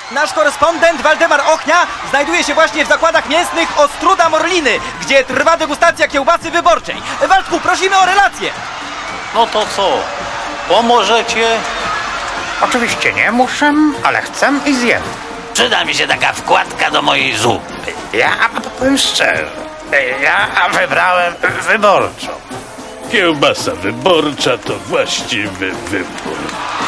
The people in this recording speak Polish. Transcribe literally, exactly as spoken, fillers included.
Nasz korespondent Waldemar Ochnia znajduje się właśnie w zakładach mięsnych Ostruda Morliny, gdzie trwa degustacja kiełbasy wyborczej. Waldku, prosimy o relację. No to co? Pomożecie? Oczywiście nie muszę, ale chcę i zjem. Przyda mi się taka wkładka do mojej zupy. Ja powiem szczerze, ja wybrałem wyborczą. Kiełbasa wyborcza to właściwy wybór.